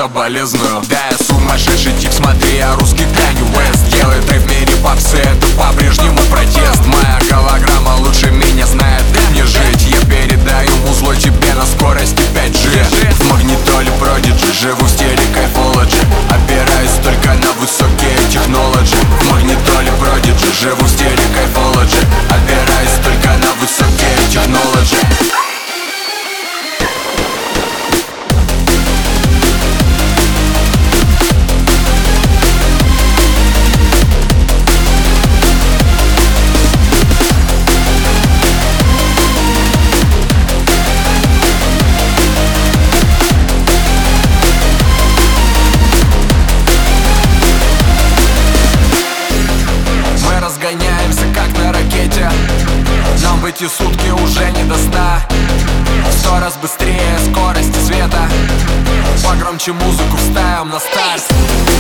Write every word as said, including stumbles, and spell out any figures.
соболезную. Да, я сумасшедший тип, смотри, я русский Канье Уэст. Делает рэп в мире попсы, это по-прежнему протест. Моя голограмма лучше меня знает, как мне жить. Я передаю музло тебе на скорости пять джи. В магнитоле Продиджи, живу в стиле кайфологи. Опираюсь только на высокие технологи. В магнитоле Продиджи, живу в стиле кайфологи. Опираюсь только на высокие технологи. Разгоняемся как на ракете. Нам в эти сутки уже не до сна. В сто раз быстрее скорости света. Погромче музыку вставим на старт.